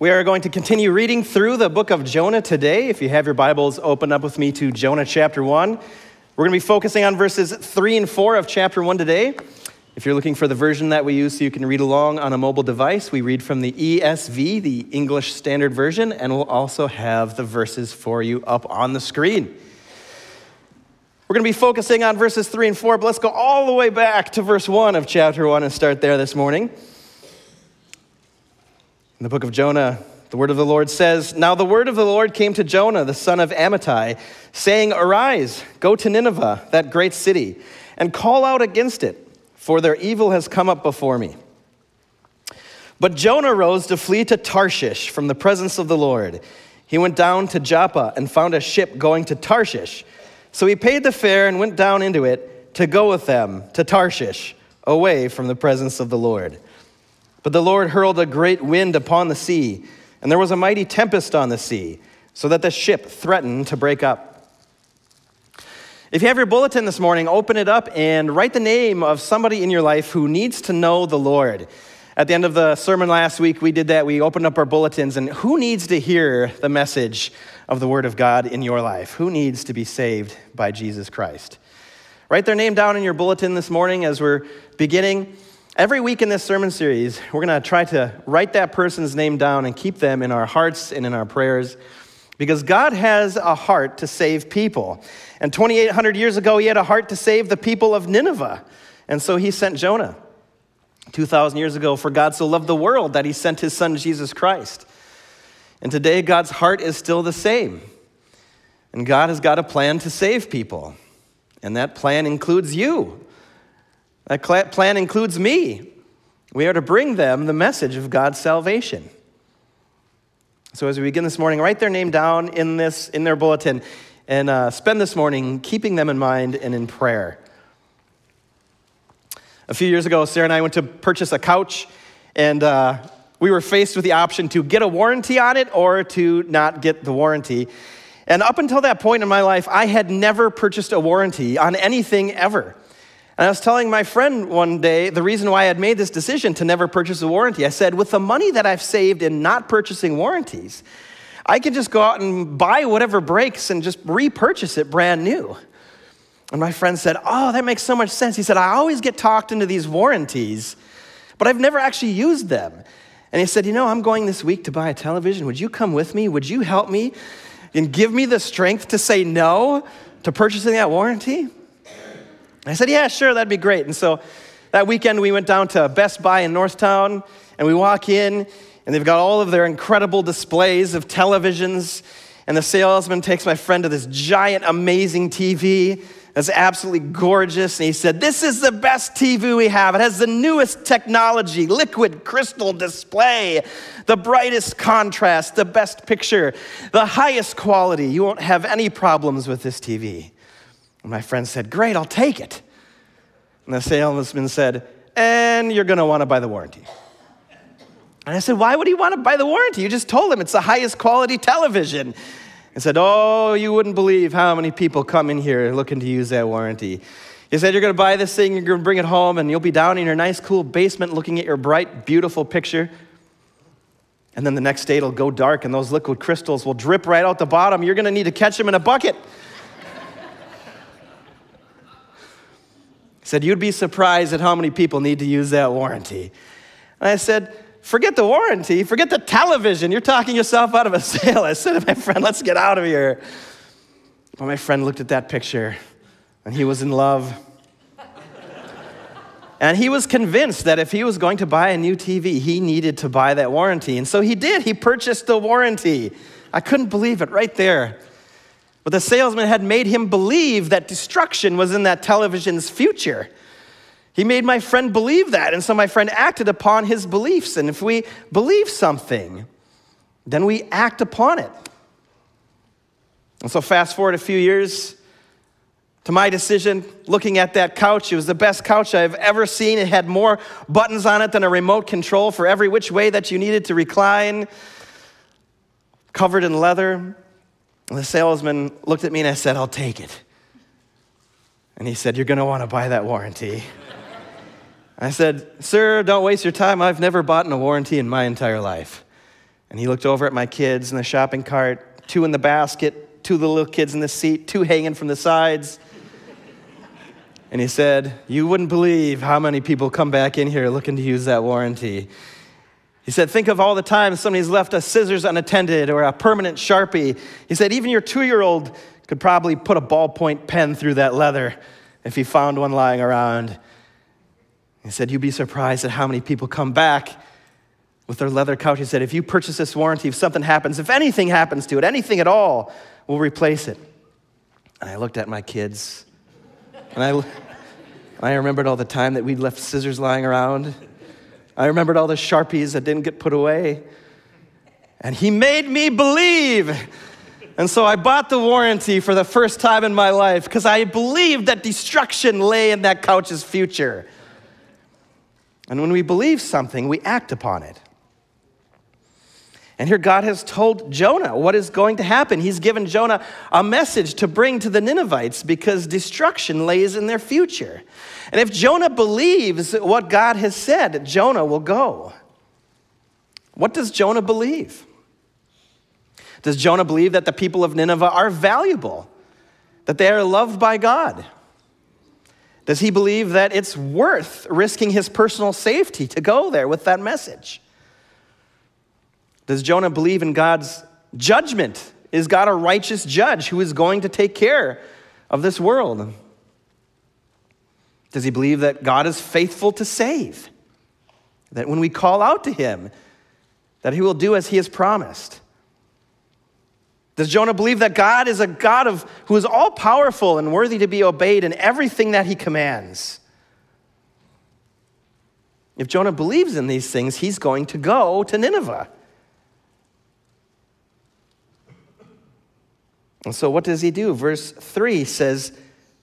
We are going to continue reading through the book of Jonah today. If you have your Bibles, open up with me to Jonah chapter 1. We're going to be focusing on verses 3 and 4 of chapter 1 today. If you're looking for the version that we use so you can read along on a mobile device, we read from the ESV, the English Standard Version, and we'll also have the verses for you up on the screen. We're going to be focusing on verses 3 and 4, but let's go all the way back to verse 1 of chapter 1 and start there this morning. In the book of Jonah, the word of the Lord says, "Now the word of the Lord came to Jonah, the son of Amittai, saying, 'Arise, go to Nineveh, that great city, and call out against it, for their evil has come up before me.' But Jonah rose to flee to Tarshish from the presence of the Lord. He went down to Joppa and found a ship going to Tarshish. So he paid the fare and went down into it to go with them to Tarshish, away from the presence of the Lord. But the Lord hurled a great wind upon the sea, and there was a mighty tempest on the sea, so that the ship threatened to break up." If you have your bulletin this morning, open it up and write the name of somebody in your life who needs to know the Lord. At the end of the sermon last week, we did that. We opened up our bulletins, and who needs to hear the message of the Word of God in your life? Who needs to be saved by Jesus Christ? Write their name down in your bulletin this morning as we're beginning. Every week in this sermon series, we're going to try to write that person's name down and keep them in our hearts and in our prayers, because God has a heart to save people. And 2,800 years ago, he had a heart to save the people of Nineveh. And so he sent Jonah. 2,000 years ago, for God so loved the world that he sent his son, Jesus Christ. And today, God's heart is still the same. And God has got a plan to save people. And that plan includes you. That plan includes me. We are to bring them the message of God's salvation. So as we begin this morning, write their name down in their bulletin and spend this morning keeping them in mind and in prayer. A few years ago, Sarah and I went to purchase a couch, and we were faced with the option to get a warranty on it or to not get the warranty. And up until that point in my life, I had never purchased a warranty on anything ever. And I was telling my friend one day the reason why I had made this decision to never purchase a warranty. I said, with the money that I've saved in not purchasing warranties, I can just go out and buy whatever breaks and just repurchase it brand new. And my friend said, "Oh, that makes so much sense." He said, "I always get talked into these warranties, but I've never actually used them." And he said, "I'm going this week to buy a television. Would you come with me? Would you help me and give me the strength to say no to purchasing that warranty?" I said, "Yeah, sure, that'd be great." And so that weekend we went down to Best Buy in Northtown, and we walk in, and they've got all of their incredible displays of televisions, and the salesman takes my friend to this giant, amazing TV that's absolutely gorgeous, and he said, "This is the best TV we have. It has the newest technology, liquid crystal display, the brightest contrast, the best picture, the highest quality. You won't have any problems with this TV." And my friend said, "Great, I'll take it." And the salesman said, "And you're going to want to buy the warranty." And I said, "Why would he want to buy the warranty? You just told him it's the highest quality television." He said, "Oh, you wouldn't believe how many people come in here looking to use that warranty." He said, "You're going to buy this thing, you're going to bring it home, and you'll be down in your nice, cool basement looking at your bright, beautiful picture. And then the next day it'll go dark, and those liquid crystals will drip right out the bottom. You're going to need to catch them in a bucket." He said, "You'd be surprised at how many people need to use that warranty." And I said, "Forget the warranty, forget the television. You're talking yourself out of a sale." I said to my friend, "Let's get out of here." But my friend looked at that picture, and he was in love. And he was convinced that if he was going to buy a new TV, he needed to buy that warranty. And so he did. He purchased the warranty. I couldn't believe it right there. But the salesman had made him believe that destruction was in that television's future. He made my friend believe that, and so my friend acted upon his beliefs. And if we believe something, then we act upon it. And so fast forward a few years to my decision, looking at that couch. It was the best couch I've ever seen. It had more buttons on it than a remote control for every which way that you needed to recline, covered in leather. And the salesman looked at me and I said, "I'll take it." And he said, "You're going to want to buy that warranty." I said, "Sir, don't waste your time. I've never bought a warranty in my entire life." And he looked over at my kids in the shopping cart, 2 in the basket, 2 little kids in the seat, 2 hanging from the sides. And he said, you wouldn't believe how many people come back in here looking to use that warranty. He said, think of all the times somebody's left a scissors unattended or a permanent Sharpie. He said, even your 2-year-old could probably put a ballpoint pen through that leather if he found one lying around. He said, you'd be surprised at how many people come back with their leather couch. He said, if you purchase this warranty, if something happens, if anything happens to it, anything at all, we'll replace it. And I looked at my kids, and I remembered all the time that we'd left scissors lying around. I remembered all the Sharpies that didn't get put away. And he made me believe. And so I bought the warranty for the first time in my life because I believed that destruction lay in that couch's future. And when we believe something, we act upon it. And here God has told Jonah what is going to happen. He's given Jonah a message to bring to the Ninevites because destruction lays in their future. And if Jonah believes what God has said, Jonah will go. What does Jonah believe? Does Jonah believe that the people of Nineveh are valuable, that they are loved by God? Does he believe that it's worth risking his personal safety to go there with that message? Does Jonah believe in God's judgment? Is God a righteous judge who is going to take care of this world? Does he believe that God is faithful to save? That when we call out to him, that he will do as he has promised? Does Jonah believe that God is a God who is all-powerful and worthy to be obeyed in everything that he commands? If Jonah believes in these things, he's going to go to Nineveh. And so what does he do? Verse 3 says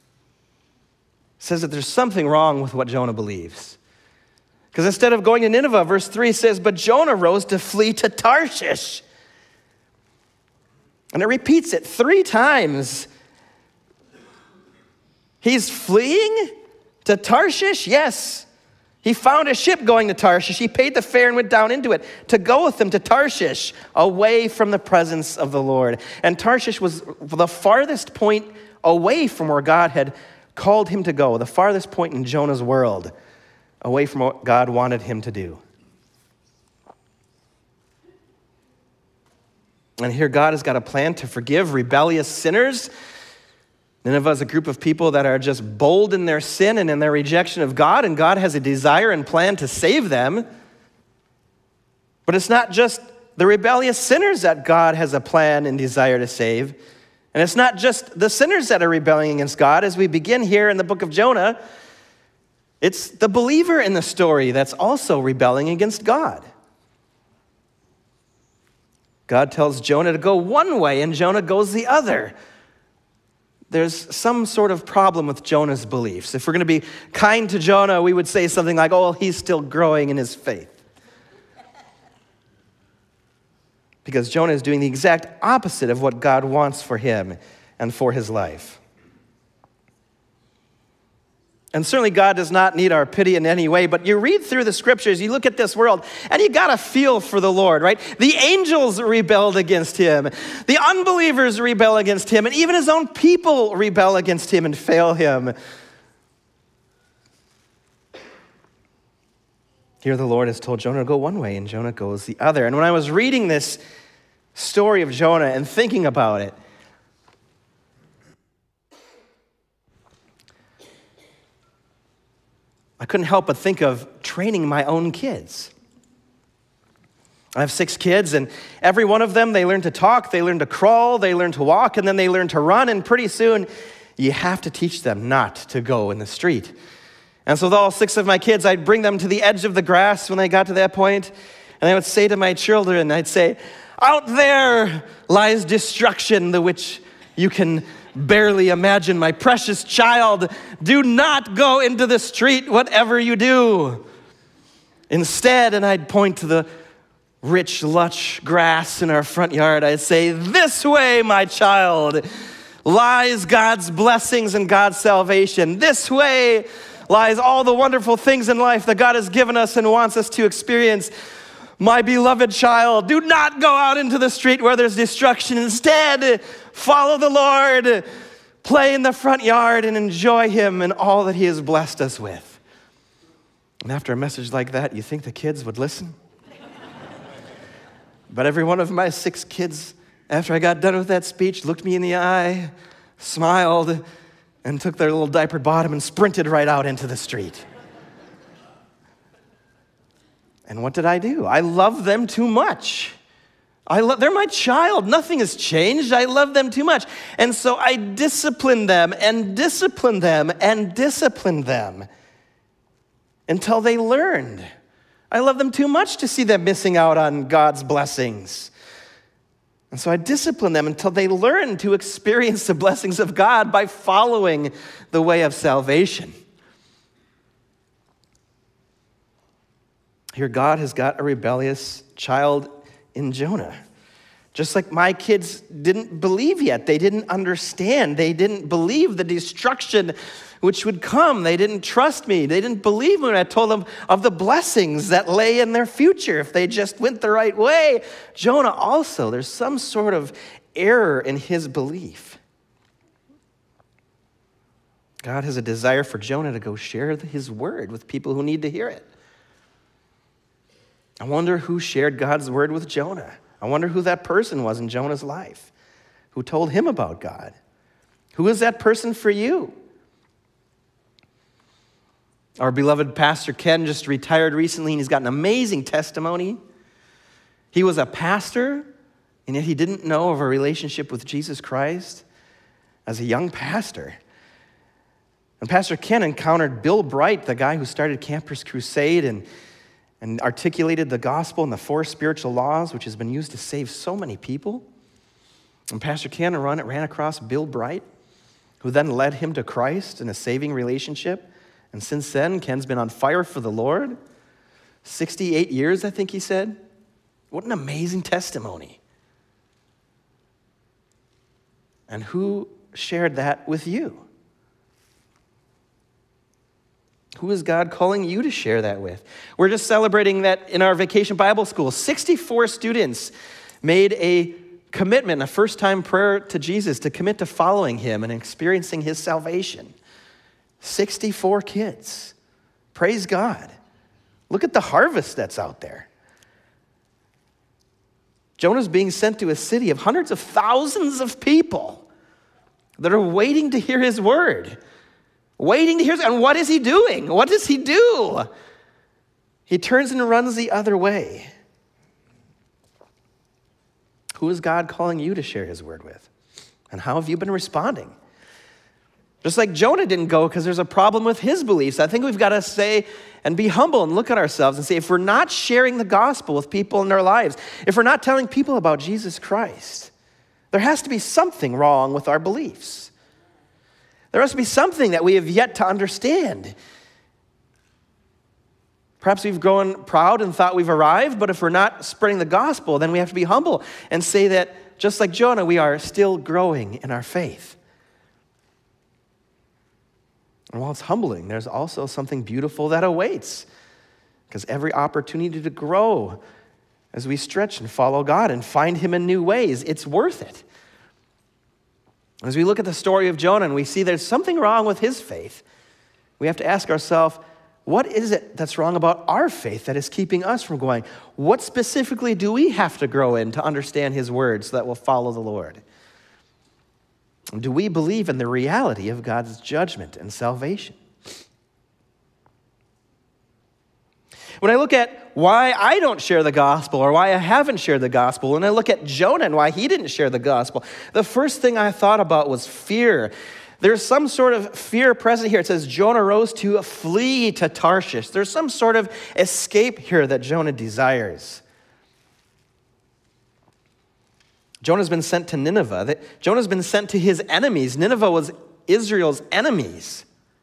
that there's something wrong with what Jonah believes. Because instead of going to Nineveh, verse 3 says, but Jonah rose to flee to Tarshish. And it repeats it 3 times. He's fleeing to Tarshish? Yes. He found a ship going to Tarshish. He paid the fare and went down into it to go with them to Tarshish, away from the presence of the Lord. And Tarshish was the farthest point away from where God had called him to go, the farthest point in Jonah's world, away from what God wanted him to do. And here God has got a plan to forgive rebellious sinners. Nineveh is a group of people that are just bold in their sin and in their rejection of God, and God has a desire and plan to save them. But it's not just the rebellious sinners that God has a plan and desire to save. And it's not just the sinners that are rebelling against God. As we begin here in the book of Jonah, it's the believer in the story that's also rebelling against God. God tells Jonah to go one way, and Jonah goes the other. There's some sort of problem with Jonah's beliefs. If we're going to be kind to Jonah, we would say something like, oh, he's still growing in his faith. Because Jonah is doing the exact opposite of what God wants for him and for his life. And certainly God does not need our pity in any way, but you read through the scriptures, you look at this world, and you got to feel for the Lord, right? The angels rebelled against him. The unbelievers rebel against him, and even his own people rebel against him and fail him. Here the Lord has told Jonah to go one way, and Jonah goes the other. And when I was reading this story of Jonah and thinking about it, I couldn't help but think of training my own kids. I have 6 kids, and every one of them, they learn to talk, they learn to crawl, they learn to walk, and then they learn to run, and pretty soon, you have to teach them not to go in the street. And so with all 6 of my kids, I'd bring them to the edge of the grass when they got to that point, and I would say to my children, I'd say, out there lies destruction, the which you can barely imagine. My precious child, do not go into the street, whatever you do. Instead, and I'd point to the rich, lush grass in our front yard, I'd say, this way, my child, lies God's blessings and God's salvation. This way lies all the wonderful things in life that God has given us and wants us to experience. My beloved child, do not go out into the street where there's destruction. Instead, follow the Lord, play in the front yard, and enjoy him and all that he has blessed us with. And after a message like that, you think the kids would listen? But every one of my 6 kids, after I got done with that speech, looked me in the eye, smiled, and took their little diapered bottom and sprinted right out into the street. And what did I do? I love them too much. They're my child. Nothing has changed. I love them too much. And so I disciplined them and disciplined them and disciplined them until they learned. I love them too much to see them missing out on God's blessings. And so I disciplined them until they learned to experience the blessings of God by following the way of salvation. Here, God has got a rebellious child in Jonah. Just like my kids didn't believe yet. They didn't understand. They didn't believe the destruction which would come. They didn't trust me. They didn't believe when I told them of the blessings that lay in their future if they just went the right way. Jonah also, there's some sort of error in his belief. God has a desire for Jonah to go share his word with people who need to hear it. I wonder who shared God's word with Jonah. I wonder who that person was in Jonah's life, who told him about God. Who is that person for you? Our beloved Pastor Ken just retired recently, and he's got an amazing testimony. He was a pastor, and yet he didn't know of a relationship with Jesus Christ as a young pastor. And Pastor Ken encountered Bill Bright, the guy who started Campus Crusade and articulated the gospel and the 4 spiritual laws, which has been used to save so many people. And Pastor Ken ran across Bill Bright, who then led him to Christ in a saving relationship. And since then, Ken's been on fire for the Lord. 68 years, I think he said. What an amazing testimony. And who shared that with you? Who is God calling you to share that with? We're just celebrating that in our Vacation Bible School. 64 students made a commitment, a first-time prayer to Jesus to commit to following him and experiencing his salvation. 64 kids. Praise God. Look at the harvest that's out there. Jonah's being sent to a city of hundreds of thousands of people that are waiting to hear his word. Waiting to hear, and what is he doing? What does he do? He turns and runs the other way. Who is God calling you to share his word with? And how have you been responding? Just like Jonah didn't go because there's a problem with his beliefs, I think we've got to say and be humble and look at ourselves and say, if we're not sharing the gospel with people in their lives, if we're not telling people about Jesus Christ, there has to be something wrong with our beliefs. There must be something that we have yet to understand. Perhaps we've grown proud and thought we've arrived, but if we're not spreading the gospel, then we have to be humble and say that, just like Jonah, we are still growing in our faith. And while it's humbling, there's also something beautiful that awaits, because every opportunity to grow as we stretch and follow God and find him in new ways, it's worth it. As we look at the story of Jonah and we see there's something wrong with his faith, we have to ask ourselves, what is it that's wrong about our faith that is keeping us from going? What specifically do we have to grow in to understand his words so that we'll follow the Lord? Do we believe in the reality of God's judgment and salvation? When I look at why I don't share the gospel or why I haven't shared the gospel, when I look at Jonah and why he didn't share the gospel, the first thing I thought about was fear. There's some sort of fear present here. It says Jonah rose to flee to Tarshish. There's some sort of escape here that Jonah desires. Jonah's been sent to Nineveh. Jonah's been sent to his enemies. Nineveh was Israel's enemies.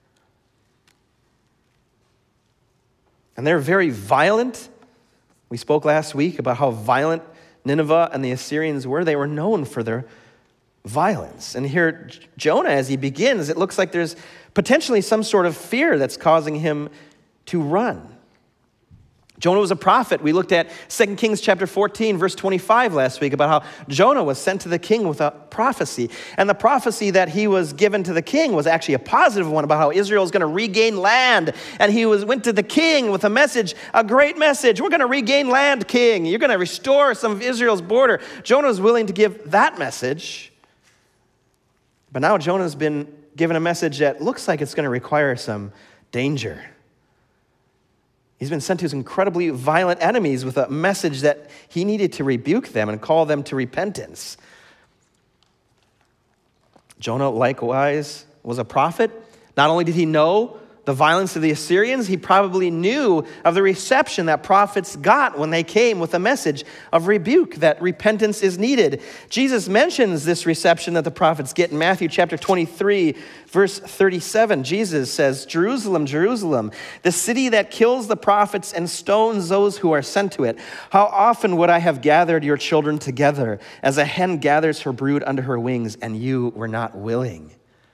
And they're very violent. We spoke last week about how violent Nineveh and the Assyrians were. They were known for their violence. And here, Jonah, as he begins, it looks like there's potentially some sort of fear that's causing him to run. Jonah was a prophet. We looked at 2 Kings chapter 14, verse 25 last week about how Jonah was sent to the king with a prophecy. And the prophecy that he was given to the king was actually a positive one about how Israel is going to regain land. And he went to the king with a message, a great message. We're going to regain land, king. You're going to restore some of Israel's border. Jonah was willing to give that message. But now Jonah's been given a message that looks like it's going to require some danger. He's been sent to his incredibly violent enemies with a message that he needed to rebuke them and call them to repentance. Jonah, likewise, was a prophet. Not only did he know the violence of the Assyrians, he probably knew of the reception that prophets got when they came with a message of rebuke, that repentance is needed. Jesus mentions this reception that the prophets get in Matthew chapter 23, verse 37. Jesus says, "Jerusalem, Jerusalem, the city that kills the prophets and stones those who are sent to it. How often would I have gathered your children together as a hen gathers her brood under her wings, and you were not willing."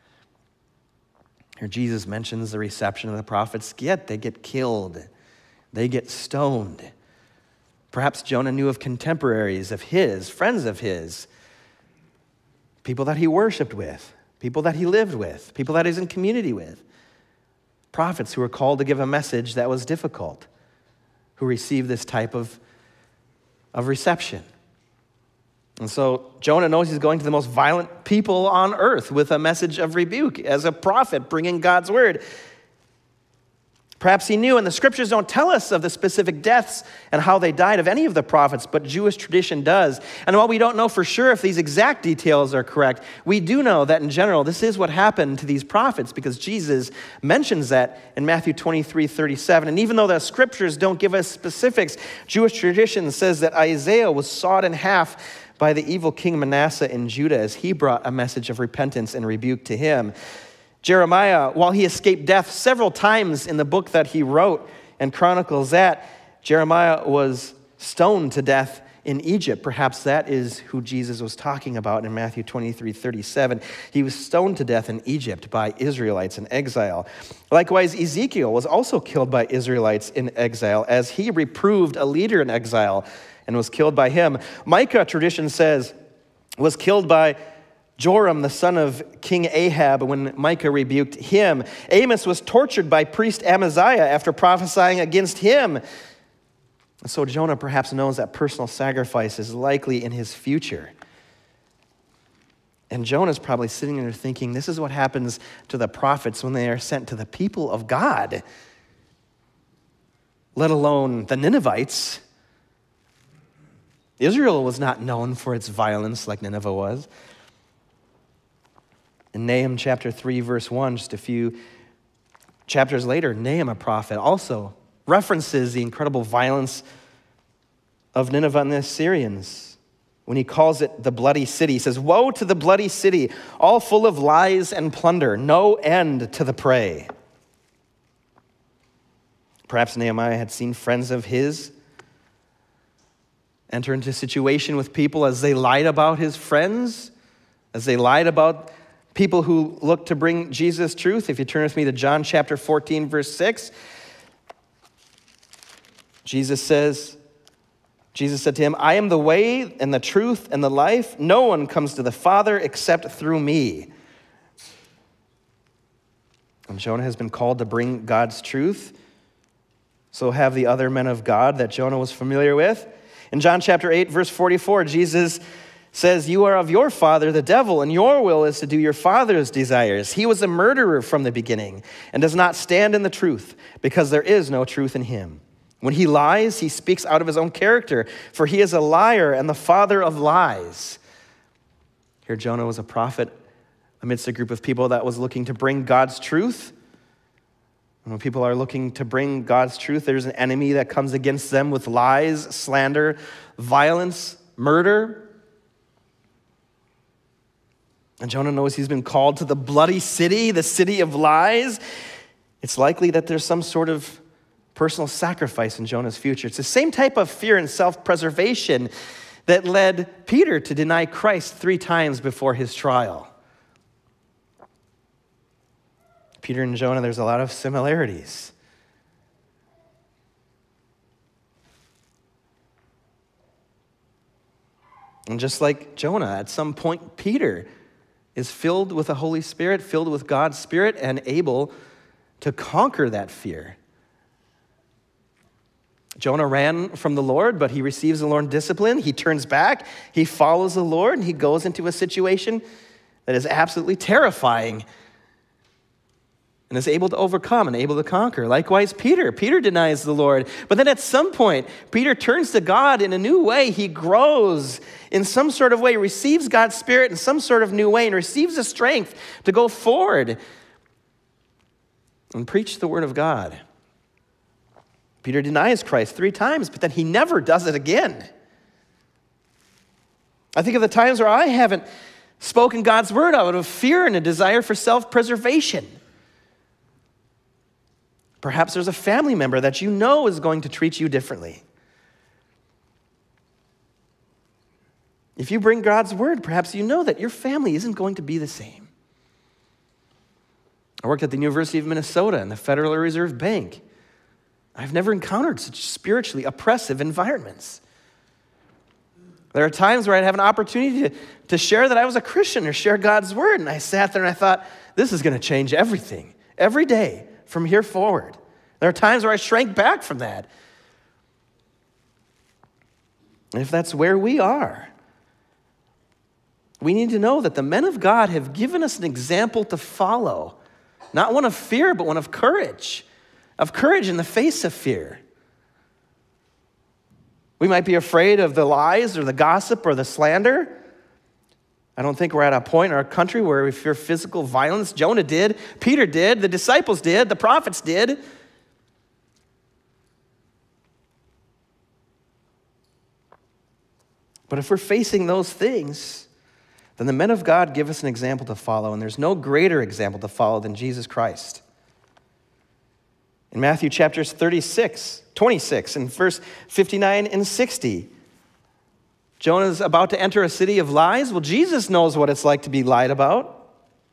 Here Jesus mentions the reception of the prophets get. They get killed. They get stoned. Perhaps Jonah knew of contemporaries of his, friends of his, people that he worshiped with, people that he lived with, people that he's in community with, prophets who were called to give a message that was difficult, who received this type of reception. And so Jonah knows he's going to the most violent people on earth with a message of rebuke as a prophet bringing God's word. Perhaps he knew, and the scriptures don't tell us of the specific deaths and how they died of any of the prophets, but Jewish tradition does. And while we don't know for sure if these exact details are correct, we do know that in general, this is what happened to these prophets because Jesus mentions that in Matthew 23:37. And even though the scriptures don't give us specifics, Jewish tradition says that Isaiah was sawed in half by the evil king Manasseh in Judah as he brought a message of repentance and rebuke to him. Jeremiah, while he escaped death several times in the book that he wrote and chronicles that, Jeremiah was stoned to death in Egypt. Perhaps that is who Jesus was talking about in Matthew 23:37. He was stoned to death in Egypt by Israelites in exile. Likewise, Ezekiel was also killed by Israelites in exile as he reproved a leader in exile and was killed by him. Micah, tradition says, was killed by Joram, the son of King Ahab, when Micah rebuked him. Amos was tortured by priest Amaziah after prophesying against him. So Jonah perhaps knows that personal sacrifice is likely in his future. And Jonah's probably sitting there thinking, this is what happens to the prophets when they are sent to the people of God, let alone the Ninevites. Israel was not known for its violence like Nineveh was. In Nahum chapter 3, verse 1, just a few chapters later, Nahum, a prophet, also references the incredible violence of Nineveh and the Assyrians. When he calls it the bloody city, he says, "Woe to the bloody city, all full of lies and plunder, no end to the prey." Perhaps Nehemiah had seen friends of his enter into a situation with people as they lied about his friends, as they lied about people who look to bring Jesus truth. If you turn with me to John chapter 14, verse 6, Jesus said to him, "I am the way and the truth and the life. No one comes to the Father except through me." And Jonah has been called to bring God's truth. So have the other men of God that Jonah was familiar with. In John chapter 8, verse 44, Jesus says, "You are of your father, the devil, and your will is to do your father's desires. He was a murderer from the beginning and does not stand in the truth because there is no truth in him. When he lies, he speaks out of his own character, for he is a liar and the father of lies." Here Jonah was a prophet amidst a group of people that was looking to bring God's truth. And when people are looking to bring God's truth, there's an enemy that comes against them with lies, slander, violence, murder. And Jonah knows he's been called to the bloody city, the city of lies. It's likely that there's some sort of personal sacrifice in Jonah's future. It's the same type of fear and self-preservation that led Peter to deny Christ 3 times before his trial. Peter and Jonah, there's a lot of similarities. And just like Jonah, at some point, Peter is filled with the Holy Spirit, filled with God's Spirit, and able to conquer that fear. Jonah ran from the Lord, but he receives the Lord's discipline. He turns back, he follows the Lord, and he goes into a situation that is absolutely terrifying and is able to overcome and able to conquer. Likewise, Peter denies the Lord. But then at some point, Peter turns to God in a new way. He grows in some sort of way, receives God's Spirit in some sort of new way, and receives the strength to go forward and preach the word of God. Peter denies Christ 3 times, but then he never does it again. I think of the times where I haven't spoken God's word out of fear and a desire for self-preservation. Perhaps there's a family member that you know is going to treat you differently. If you bring God's word, perhaps you know that your family isn't going to be the same. I worked at the University of Minnesota and the Federal Reserve Bank. I've never encountered such spiritually oppressive environments. There are times where I'd have an opportunity to share that I was a Christian or share God's word, and I sat there and I thought, this is going to change everything, every day from here forward. There are times where I shrank back from that. And if that's where we are, we need to know that the men of God have given us an example to follow, not one of fear, but one of courage in the face of fear. We might be afraid of the lies or the gossip or the slander. I don't think we're at a point in our country where we fear physical violence. Jonah did, Peter did, the disciples did, the prophets did. But if we're facing those things, then the men of God give us an example to follow, and there's no greater example to follow than Jesus Christ. In Matthew chapters 26, and verse 59 and 60, Jonah's about to enter a city of lies. Well, Jesus knows what it's like to be lied about.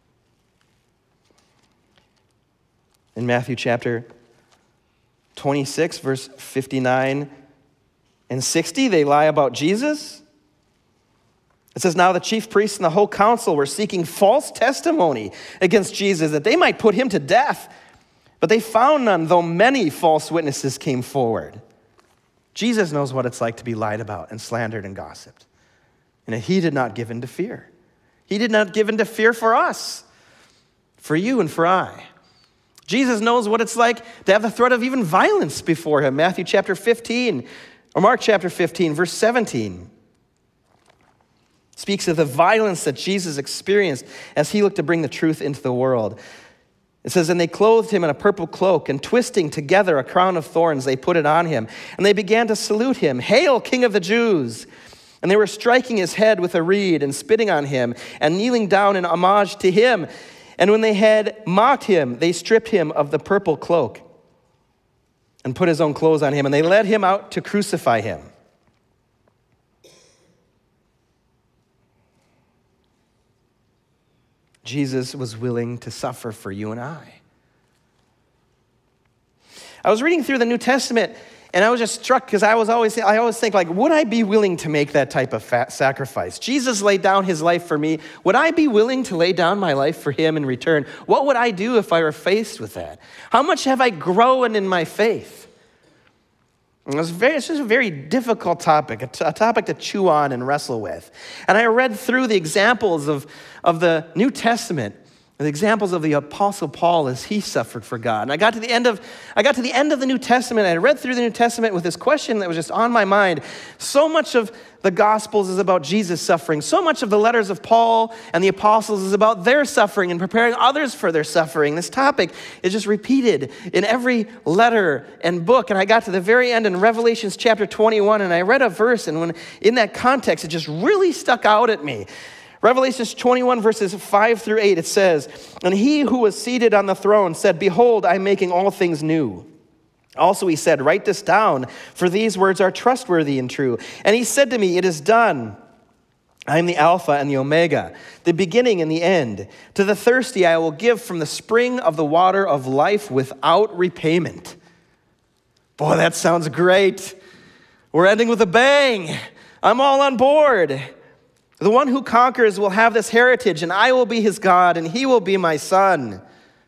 In Matthew chapter 26, verse 59 and 60, they lie about Jesus. It says, now the chief priests and the whole council were seeking false testimony against Jesus that they might put him to death. But they found none, though many false witnesses came forward. Jesus knows what it's like to be lied about and slandered and gossiped. And he did not give in to fear. He did not give in to fear for us, for you and for I. Jesus knows what it's like to have the threat of even violence before him. Matthew chapter 15, or Mark chapter 15, verse 17. Speaks of the violence that Jesus experienced as he looked to bring the truth into the world. It says, and they clothed him in a purple cloak, and twisting together a crown of thorns, they put it on him. And they began to salute him, Hail, King of the Jews! And they were striking his head with a reed and spitting on him and kneeling down in homage to him. And when they had mocked him, they stripped him of the purple cloak and put his own clothes on him. And they led him out to crucify him. Jesus was willing to suffer for you and I. I was reading through the New Testament, and I was just struck because I always think, like, would I be willing to make that type of sacrifice? Jesus laid down his life for me. Would I be willing to lay down my life for him in return? What would I do if I were faced with that? How much have I grown in my faith? It's just a very difficult topic, a topic to chew on and wrestle with. And I read through the examples of the New Testament, the examples of the Apostle Paul as he suffered for God. And I got to the end of the New Testament, and I read through the New Testament with this question that was just on my mind. So much of the Gospels is about Jesus suffering. So much of the letters of Paul and the apostles is about their suffering and preparing others for their suffering. This topic is just repeated in every letter and book. And I got to the very end in Revelations chapter 21, and I read a verse, and when in that context, it just really stuck out at me. Revelations 21, verses 5 through 8, it says, and he who was seated on the throne said, behold, I'm making all things new. Also he said, write this down, for these words are trustworthy and true. And he said to me, it is done. I am the Alpha and the Omega, the beginning and the end. To the thirsty I will give from the spring of the water of life without repayment. Boy, that sounds great. We're ending with a bang. I'm all on board. The one who conquers will have this heritage, and I will be his God, and he will be my son.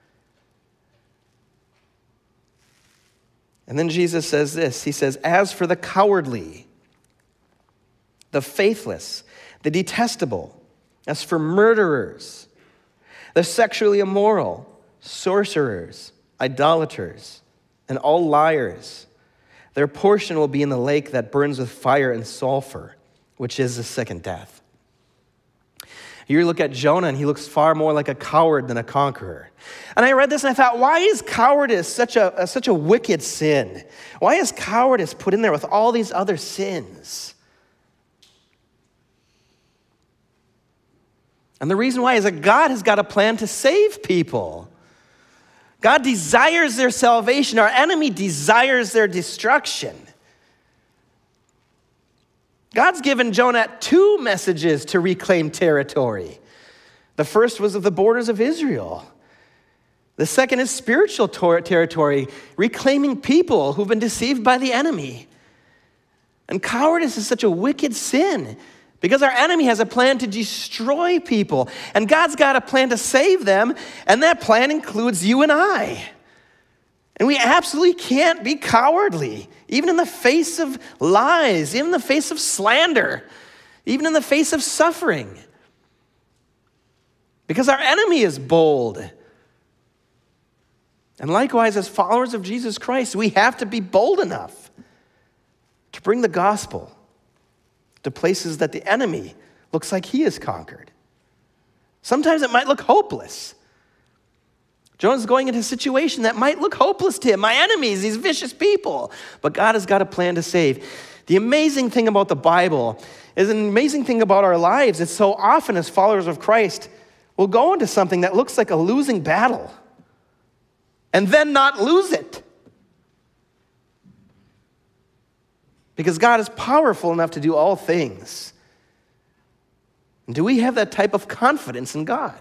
And then Jesus says this. He says, as for the cowardly, the faithless, the detestable, as for murderers, the sexually immoral, sorcerers, idolaters, and all liars, their portion will be in the lake that burns with fire and sulfur, which is the second death. You look at Jonah, and he looks far more like a coward than a conqueror. And I read this, and I thought, why is cowardice such a wicked sin? Why is cowardice put in there with all these other sins? And the reason why is that God has got a plan to save people. God desires their salvation. Our enemy desires their destruction. God's given Jonah 2 messages to reclaim territory. The first was of the borders of Israel. The second is spiritual territory, reclaiming people who've been deceived by the enemy. And cowardice is such a wicked sin because our enemy has a plan to destroy people. And God's got a plan to save them, and that plan includes you and I. And we absolutely can't be cowardly, even in the face of lies, even in the face of slander, even in the face of suffering. Because our enemy is bold. And likewise, as followers of Jesus Christ, we have to be bold enough to bring the gospel to places that the enemy looks like he is conquered. Sometimes it might look hopeless. Jonah's going into a situation that might look hopeless to him. My enemies, these vicious people. But God has got a plan to save. The amazing thing about the Bible is an amazing thing about our lives. It's so often as followers of Christ, we'll go into something that looks like a losing battle and then not lose it. Because God is powerful enough to do all things. And do we have that type of confidence in God?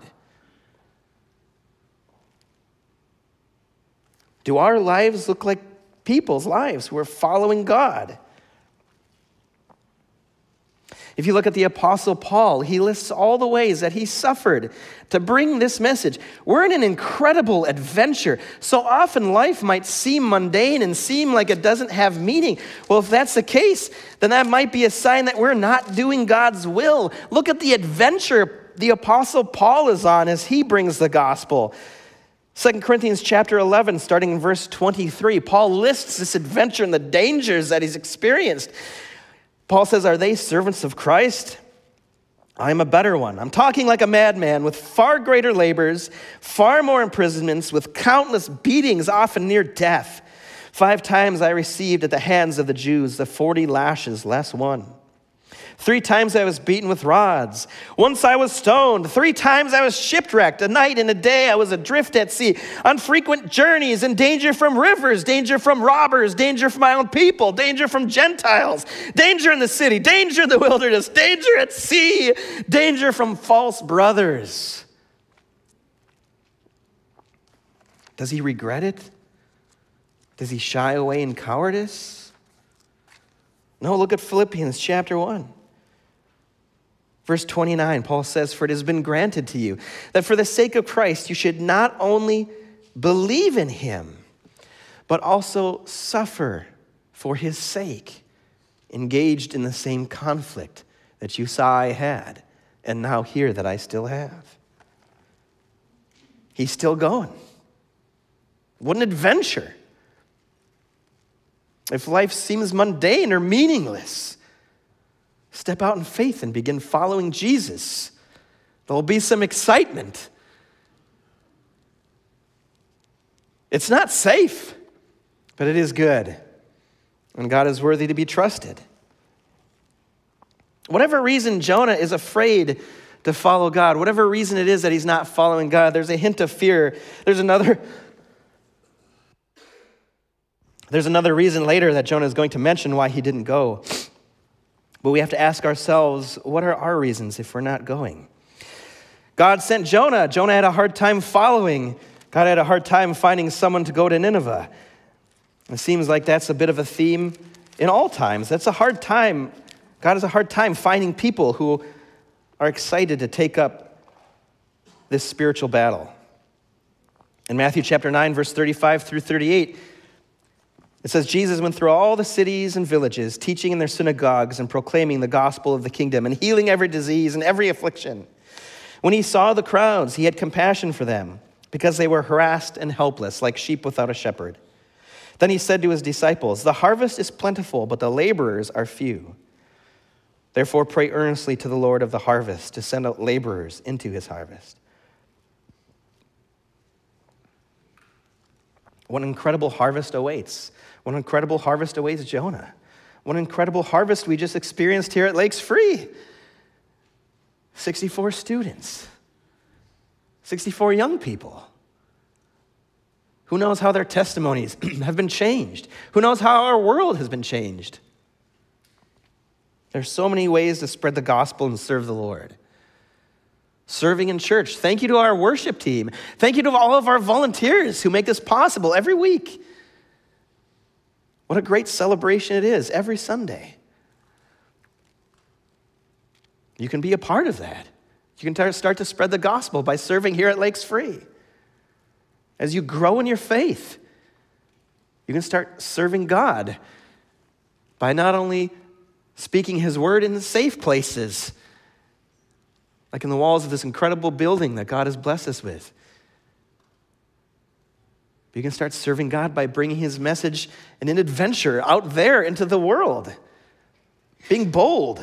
Do our lives look like people's lives who are following God? If you look at the Apostle Paul, he lists all the ways that he suffered to bring this message. We're in an incredible adventure. So often life might seem mundane and seem like it doesn't have meaning. Well, if that's the case, then that might be a sign that we're not doing God's will. Look at the adventure the Apostle Paul is on as he brings the gospel. 2 Corinthians chapter 11, starting in verse 23, Paul lists this adventure and the dangers that he's experienced. Paul says, are they servants of Christ? I am a better one. I'm talking like a madman with far greater labors, far more imprisonments, with countless beatings, often near death. 5 times I received at the hands of the Jews the 40 lashes less one. 3 times I was beaten with rods. Once I was stoned. 3 times I was shipwrecked. A night and a day I was adrift at sea, on frequent journeys, in danger from rivers, danger from robbers, danger from my own people, danger from Gentiles, danger in the city, danger in the wilderness, danger at sea, danger from false brothers. Does he regret it? Does he shy away in cowardice? No, look at Philippians chapter 1. Verse 29, Paul says, for it has been granted to you that for the sake of Christ you should not only believe in him, but also suffer for his sake, engaged in the same conflict that you saw I had, and now hear that I still have. He's still going. What an adventure. If life seems mundane or meaningless, step out in faith and begin following Jesus. There will be some excitement. It's not safe, but it is good. And God is worthy to be trusted. Whatever reason Jonah is afraid to follow God, whatever reason it is that he's not following God, there's a hint of fear. There's another reason later that Jonah is going to mention why he didn't go. But we have to ask ourselves, what are our reasons if we're not going? God sent Jonah. Jonah had a hard time following. God had a hard time finding someone to go to Nineveh. It seems like that's a bit of a theme in all times. That's a hard time. God has a hard time finding people who are excited to take up this spiritual battle. In Matthew chapter 9, verse 35 through 38, it says, Jesus went through all the cities and villages, teaching in their synagogues and proclaiming the gospel of the kingdom and healing every disease and every affliction. When he saw the crowds, he had compassion for them because they were harassed and helpless, like sheep without a shepherd. Then he said to his disciples, the harvest is plentiful, but the laborers are few. Therefore, pray earnestly to the Lord of the harvest to send out laborers into his harvest. What incredible harvest awaits. What incredible harvest awaits Jonah. What incredible harvest we just experienced here at Lakes Free. 64 students. 64 young people. Who knows how their testimonies have been changed? Who knows how our world has been changed? There's so many ways to spread the gospel and serve the Lord. Serving in church. Thank you to our worship team. Thank you to all of our volunteers who make this possible every week. What a great celebration it is every Sunday. You can be a part of that. You can start to spread the gospel by serving here at Lakes Free. As you grow in your faith, you can start serving God by not only speaking his word in the safe places, like in the walls of this incredible building that God has blessed us with. But you can start serving God by bringing his message and an adventure out there into the world, being bold.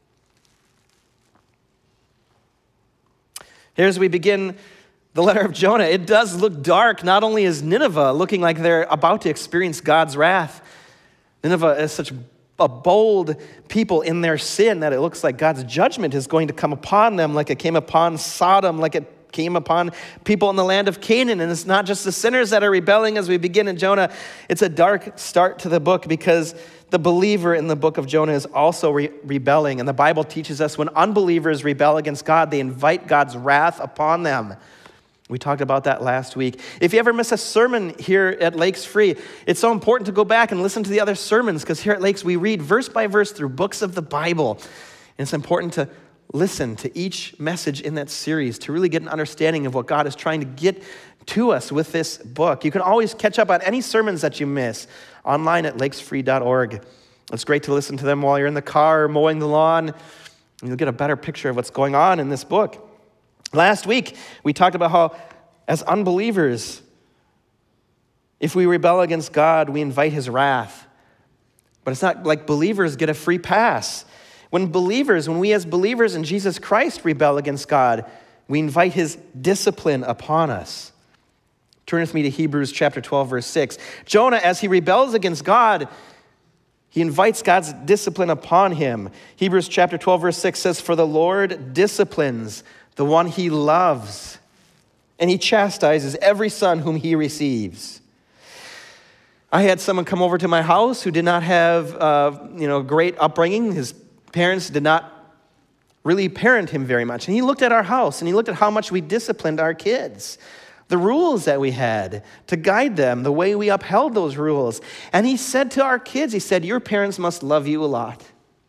Here as we begin the letter of Jonah, it does look dark. Not only is Nineveh looking like they're about to experience God's wrath, Nineveh is such a bold people in their sin that it looks like God's judgment is going to come upon them like it came upon Sodom, like it came upon people in the land of Canaan. And it's not just the sinners that are rebelling as we begin in Jonah. It's a dark start to the book because the believer in the book of Jonah is also rebelling. And the Bible teaches us when unbelievers rebel against God, they invite God's wrath upon them. We talked about that last week. If you ever miss a sermon here at Lakes Free, it's so important to go back and listen to the other sermons because here at Lakes we read verse by verse through books of the Bible. And it's important to listen to each message in that series to really get an understanding of what God is trying to get to us with this book. You can always catch up on any sermons that you miss online at lakesfree.org. It's great to listen to them while you're in the car or mowing the lawn. And you'll get a better picture of what's going on in this book. Last week, we talked about how, as unbelievers, if we rebel against God, we invite his wrath. But it's not like believers get a free pass. When we as believers in Jesus Christ rebel against God, we invite his discipline upon us. Turn with me to Hebrews chapter 12, verse 6. Jonah, as he rebels against God, he invites God's discipline upon him. Hebrews chapter 12, verse 6 says, "For the Lord disciplines the one he loves, and he chastises every son whom he receives." I had someone come over to my house who did not have great upbringing. His parents did not really parent him very much. And he looked at our house, and he looked at how much we disciplined our kids, the rules that we had to guide them, the way we upheld those rules. And he said to our kids, he said, "Your parents must love you a lot.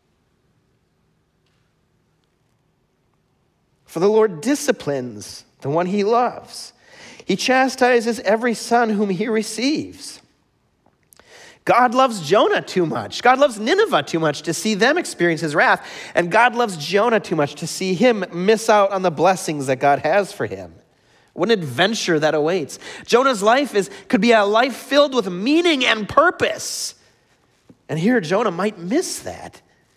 For the Lord disciplines the one he loves. He chastises every son whom he receives." God loves Jonah too much. God loves Nineveh too much to see them experience his wrath. And God loves Jonah too much to see him miss out on the blessings that God has for him. What an adventure that awaits. Jonah's life could be a life filled with meaning and purpose. And here Jonah might miss that.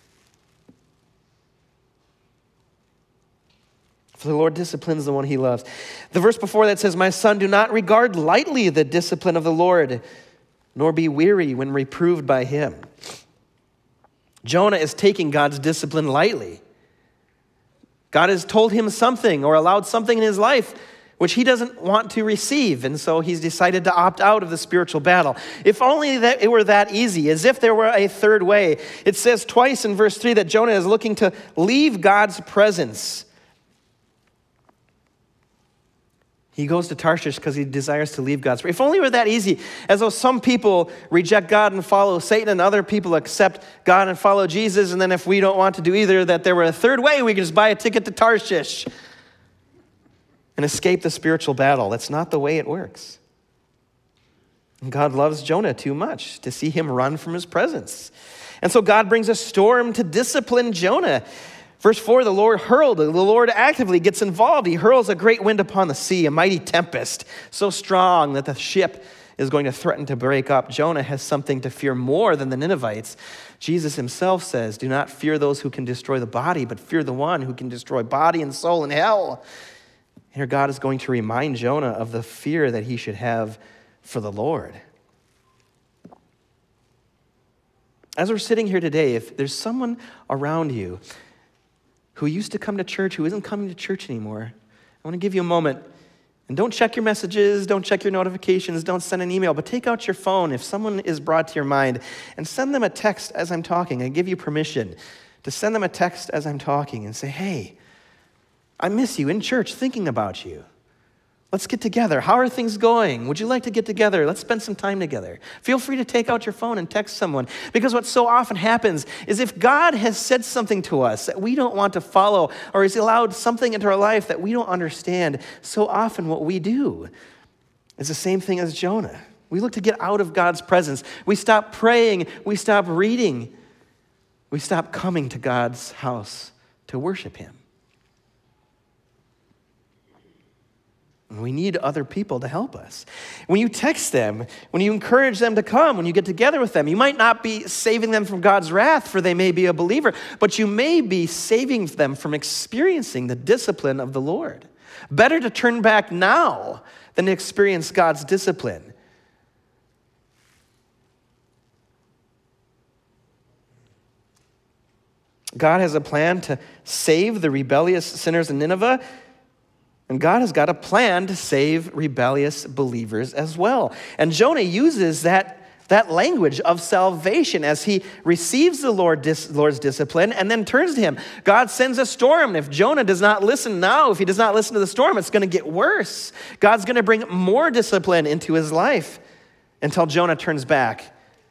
For the Lord disciplines the one he loves. The verse before that says, "My son, do not regard lightly the discipline of the Lord, nor be weary when reproved by him." Jonah is taking God's discipline lightly. God has told him something or allowed something in his life which he doesn't want to receive, and so he's decided to opt out of the spiritual battle. If only that it were that easy, as if there were a third way. It says twice in verse 3 that Jonah is looking to leave God's presence. He goes to Tarshish because he desires to leave God's. If only it were that easy, as though some people reject God and follow Satan and other people accept God and follow Jesus, and then if we don't want to do either, that there were a third way, we could just buy a ticket to Tarshish and escape the spiritual battle. That's not the way it works. And God loves Jonah too much to see him run from his presence. And so God brings a storm to discipline Jonah. Verse 4, the Lord actively gets involved. He hurls a great wind upon the sea, a mighty tempest, so strong that the ship is going to threaten to break up. Jonah has something to fear more than the Ninevites. Jesus himself says, do not fear those who can destroy the body, but fear the one who can destroy body and soul in hell. Here God is going to remind Jonah of the fear that he should have for the Lord. As we're sitting here today, if there's someone around you who used to come to church, who isn't coming to church anymore, I want to give you a moment. And don't check your messages, don't check your notifications, don't send an email, but take out your phone if someone is brought to your mind and send them a text as I'm talking. I give you permission to send them a text as I'm talking and say, hey, I miss you in church thinking about you. Let's get together. How are things going? Would you like to get together? Let's spend some time together. Feel free to take out your phone and text someone. Because what so often happens is if God has said something to us that we don't want to follow, or has allowed something into our life that we don't understand, so often what we do is the same thing as Jonah. We look to get out of God's presence. We stop praying. We stop reading. We stop coming to God's house to worship him. We need other people to help us. When you text them, when you encourage them to come, when you get together with them, you might not be saving them from God's wrath, for they may be a believer, but you may be saving them from experiencing the discipline of the Lord. Better to turn back now than to experience God's discipline. God has a plan to save the rebellious sinners in Nineveh, and God has got a plan to save rebellious believers as well. And Jonah uses that language of salvation as he receives the Lord's discipline and then turns to him. God sends a storm. And if Jonah does not listen now, if he does not listen to the storm, it's going to get worse. God's going to bring more discipline into his life until Jonah turns back.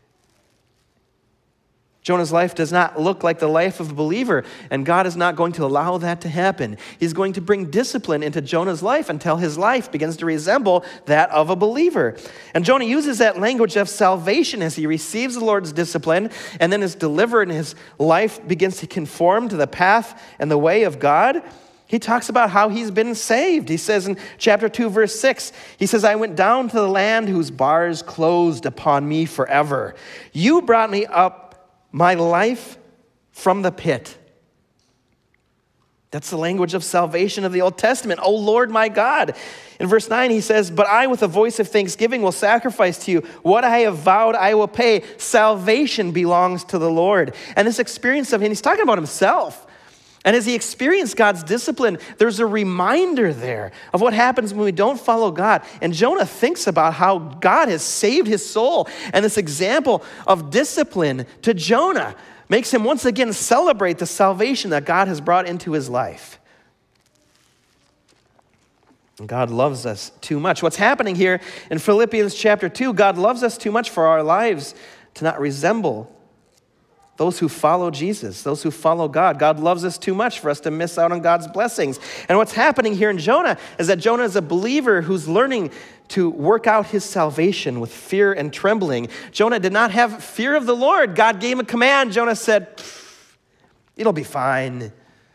Jonah's life does not look like the life of a believer, and God is not going to allow that to happen. He's going to bring discipline into Jonah's life until his life begins to resemble that of a believer. And Jonah uses that language of salvation as he receives the Lord's discipline and then is delivered and his life begins to conform to the path and the way of God. He talks about how he's been saved. He says in chapter 2, verse 6, he says, I went down to the land whose bars closed upon me forever. You brought me up my life from the pit. That's the language of salvation of the Old Testament. O Lord, my God. In verse 9, he says, but I with a voice of thanksgiving will sacrifice to you. What I have vowed, I will pay. Salvation belongs to the Lord. And this experience of him, he's talking about himself. And as he experienced God's discipline, there's a reminder there of what happens when we don't follow God. And Jonah thinks about how God has saved his soul. And this example of discipline to Jonah makes him once again celebrate the salvation that God has brought into his life. And God loves us too much. What's happening here in Philippians chapter 2, God loves us too much for our lives to not resemble those who follow Jesus, those who follow God. God loves us too much for us to miss out on God's blessings. And what's happening here in Jonah is that Jonah is a believer who's learning to work out his salvation with fear and trembling. Jonah did not have fear of the Lord. God gave him a command. Jonah said, it'll be fine.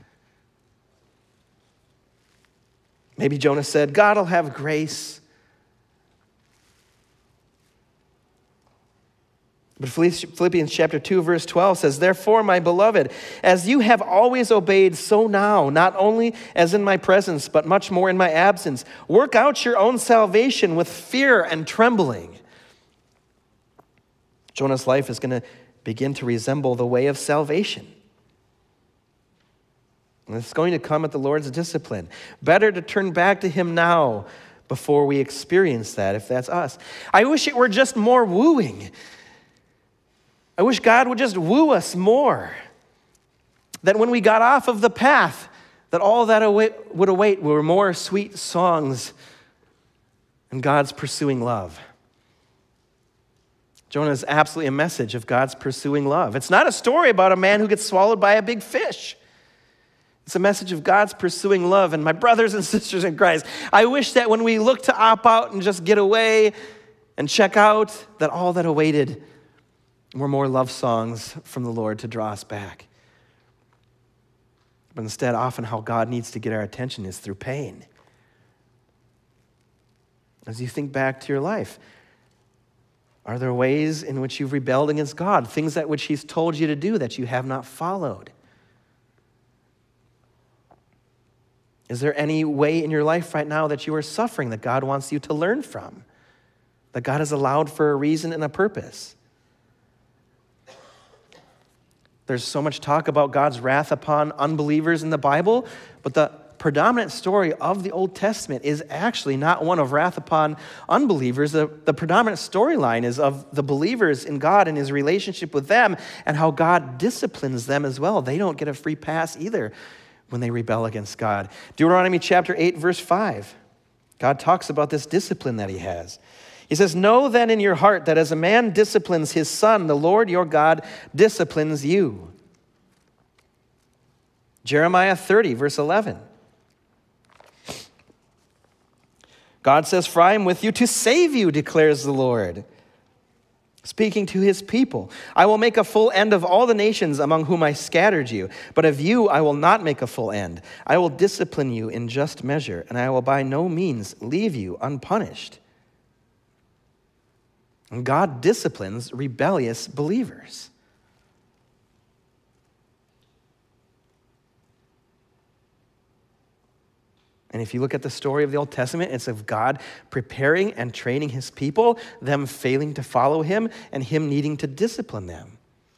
Maybe Jonah said, God will have grace. But Philippians chapter 2, verse 12 says, therefore, my beloved, as you have always obeyed, so now, not only as in my presence, but much more in my absence, work out your own salvation with fear and trembling. Jonah's life is going to begin to resemble the way of salvation. And it's going to come at the Lord's discipline. Better to turn back to him now before we experience that, if that's us. I wish it were just more wooing. I wish God would just woo us more. That when we got off of the path, that all that would await were more sweet songs and God's pursuing love. Jonah is absolutely a message of God's pursuing love. It's not a story about a man who gets swallowed by a big fish. It's a message of God's pursuing love. And my brothers and sisters in Christ, I wish that when we look to opt out and just get away and check out, that all that awaited were more love songs from the Lord to draw us back. But instead, often how God needs to get our attention is through pain. As you think back to your life, are there ways in which you've rebelled against God, things that which He's told you to do that you have not followed? Is there any way in your life right now that you are suffering that God wants you to learn from, that God has allowed for a reason and a purpose? There's so much talk about God's wrath upon unbelievers in the Bible, but the predominant story of the Old Testament is actually not one of wrath upon unbelievers. The predominant storyline is of the believers in God and His relationship with them and how God disciplines them as well. They don't get a free pass either when they rebel against God. Deuteronomy chapter 8, verse 5. God talks about this discipline that He has. He says, "Know then in your heart that as a man disciplines his son, the Lord your God disciplines you." Jeremiah 30, verse 11. God says, "For I am with you to save you, declares the Lord." Speaking to His people, "I will make a full end of all the nations among whom I scattered you, but of you I will not make a full end. I will discipline you in just measure, and I will by no means leave you unpunished." And God disciplines rebellious believers. And if you look at the story of the Old Testament, it's of God preparing and training His people, them failing to follow Him, and Him needing to discipline them.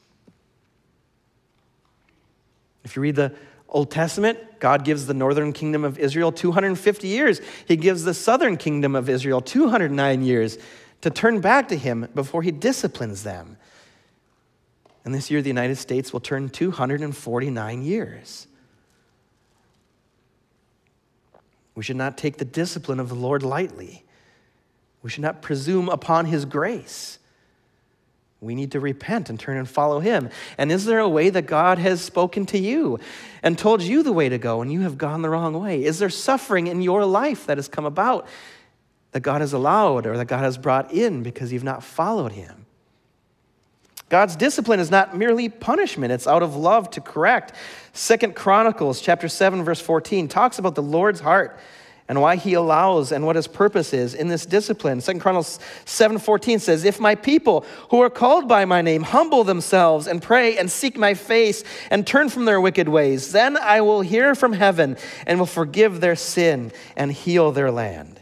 If you read the Old Testament, God gives the northern kingdom of Israel 250 years. He gives the southern kingdom of Israel 209 years to turn back to Him before He disciplines them. And this year, the United States will turn 249 years. We should not take the discipline of the Lord lightly. We should not presume upon His grace. We need to repent and turn and follow Him. And is there a way that God has spoken to you and told you the way to go and you have gone the wrong way? Is there suffering in your life that has come about that God has allowed or that God has brought in because you've not followed Him? God's discipline is not merely punishment. It's out of love to correct. 2 Chronicles chapter 7, verse 14 talks about the Lord's heart and why He allows and what His purpose is in this discipline. 2 Chronicles 7:14 says, "If my people who are called by my name humble themselves and pray and seek my face and turn from their wicked ways, then I will hear from heaven and will forgive their sin and heal their land."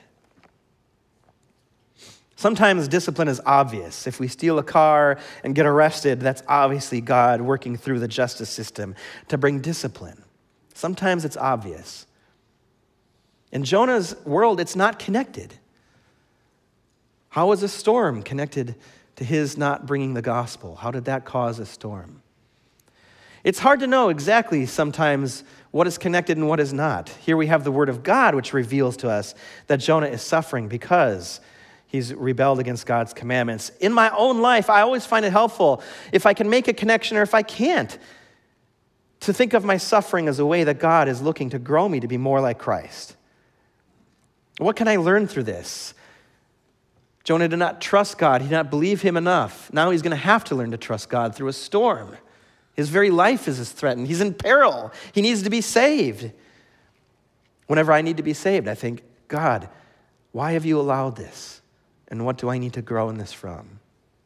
Sometimes discipline is obvious. If we steal a car and get arrested, that's obviously God working through the justice system to bring discipline. Sometimes it's obvious. In Jonah's world, it's not connected. How is a storm connected to his not bringing the gospel? How did that cause a storm? It's hard to know exactly sometimes what is connected and what is not. Here we have the word of God, which reveals to us that Jonah is suffering because he's rebelled against God's commandments. In my own life, I always find it helpful, if I can make a connection or if I can't, to think of my suffering as a way that God is looking to grow me to be more like Christ. What can I learn through this? Jonah did not trust God. He did not believe Him enough. Now he's going to have to learn to trust God through a storm. His very life is threatened. He's in peril. He needs to be saved. Whenever I need to be saved, I think, God, why have you allowed this? And what do I need to grow in this from?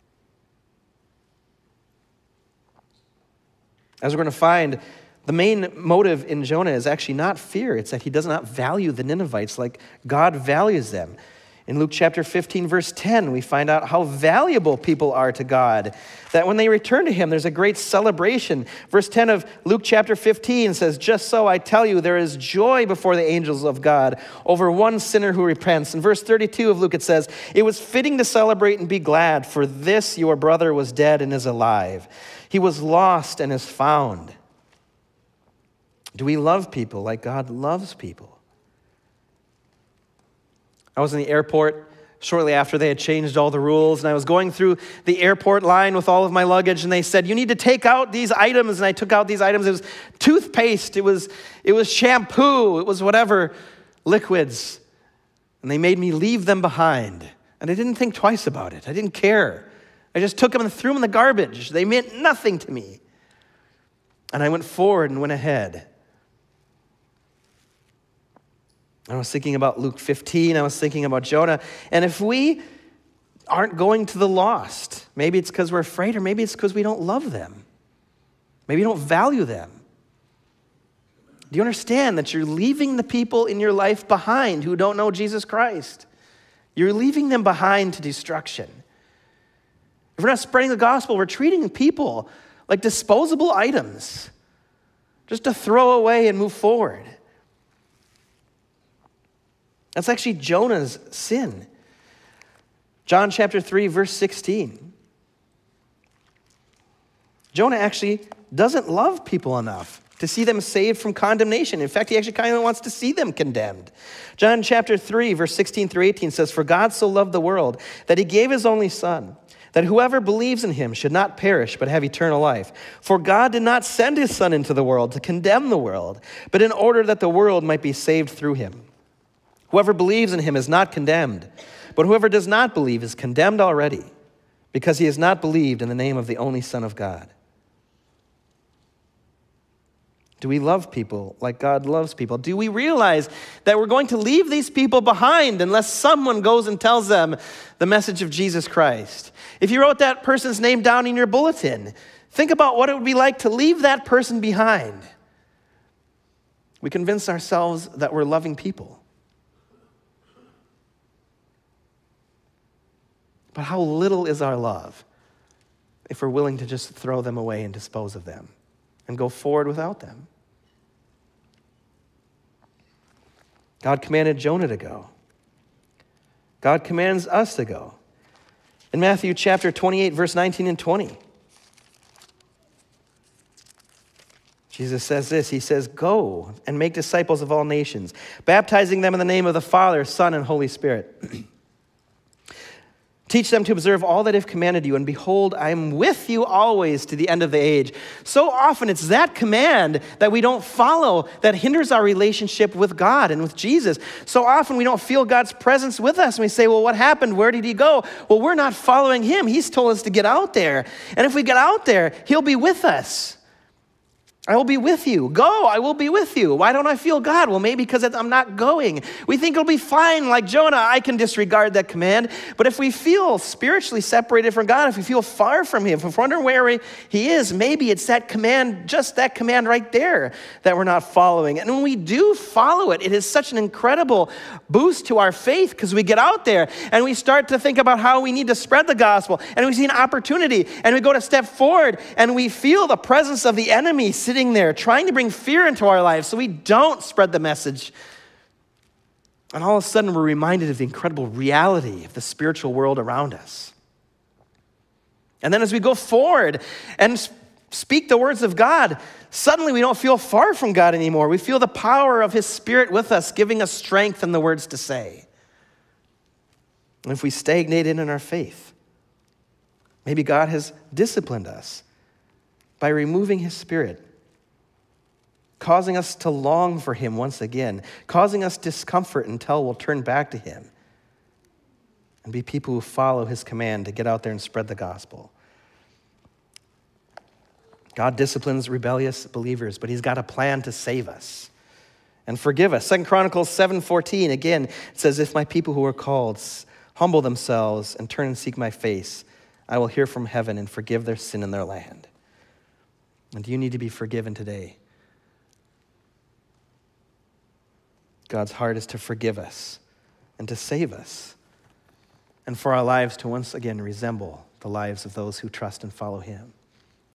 As we're going to find, the main motive in Jonah is actually not fear. It's that he does not value the Ninevites like God values them. In Luke chapter 15, verse 10, we find out how valuable people are to God, that when they return to Him, there's a great celebration. Verse 10 of Luke chapter 15 says, "Just so I tell you, there is joy before the angels of God over one sinner who repents." In verse 32 of Luke, it says, "It was fitting to celebrate and be glad, for this your brother was dead and is alive. He was lost and is found." Do we love people like God loves people? I was in the airport shortly after they had changed all the rules, and I was going through the airport line with all of my luggage, and they said, you need to take out these items, and I took out these items. It was toothpaste, it was shampoo, it was whatever, liquids, and they made me leave them behind, and I didn't think twice about it. I didn't care. I just took them and threw them in the garbage. They meant nothing to me, and I went forward and went ahead. I was thinking about Luke 15. I was thinking about Jonah. And if we aren't going to the lost, maybe it's because we're afraid, or maybe it's because we don't love them. Maybe you don't value them. Do you understand that you're leaving the people in your life behind who don't know Jesus Christ? You're leaving them behind to destruction. If we're not spreading the gospel, we're treating people like disposable items, just to throw away and move forward. That's actually Jonah's sin. John chapter 3, verse 16. Jonah actually doesn't love people enough to see them saved from condemnation. In fact, he actually kind of wants to see them condemned. John chapter 3, verse 16 through 18 says, "For God so loved the world that he gave his only Son, that whoever believes in him should not perish but have eternal life. For God did not send his Son into the world to condemn the world, but in order that the world might be saved through him. Whoever believes in him is not condemned, but whoever does not believe is condemned already, because he has not believed in the name of the only Son of God." Do we love people like God loves people? Do we realize that we're going to leave these people behind unless someone goes and tells them the message of Jesus Christ? If you wrote that person's name down in your bulletin, think about what it would be like to leave that person behind. We convince ourselves that we're loving people. But how little is our love if we're willing to just throw them away and dispose of them and go forward without them? God commanded Jonah to go. God commands us to go. In Matthew chapter 28, verse 19 and 20, Jesus says this. He says, "Go and make disciples of all nations, baptizing them in the name of the Father, Son, and Holy Spirit. Teach them to observe all that I've commanded you, and behold, I am with you always to the end of the age." So often it's that command that we don't follow that hinders our relationship with God and with Jesus. So often we don't feel God's presence with us, and we say, well, what happened? Where did he go? Well, we're not following him. He's told us to get out there. And if we get out there, he'll be with us. I will be with you. Go, I will be with you. Why don't I feel God? Well, maybe because I'm not going. We think it'll be fine. Like Jonah, I can disregard that command. But if we feel spiritually separated from God, if we feel far from him, if we're wondering where he is, maybe it's that command, just that command right there that we're not following. And when we do follow it, it is such an incredible boost to our faith because we get out there and we start to think about how we need to spread the gospel. And we see an opportunity and we go to step forward and we feel the presence of the enemy sitting there trying to bring fear into our lives so we don't spread the message. And all of a sudden we're reminded of the incredible reality of the spiritual world around us. And then as we go forward and speak the words of God, suddenly we don't feel far from God anymore. We feel the power of his Spirit with us, giving us strength and the words to say. And if we stagnated in our faith, maybe God has disciplined us by removing his Spirit, causing us to long for him once again, causing us discomfort until we'll turn back to him and be people who follow his command to get out there and spread the gospel. God disciplines rebellious believers, but he's got a plan to save us and forgive us. 2 Chronicles 7:14, again, it says, "If my people who are called humble themselves and turn and seek my face, I will hear from heaven and forgive their sin in their land." And do you need to be forgiven today? God's heart is to forgive us and to save us and for our lives to once again resemble the lives of those who trust and follow him.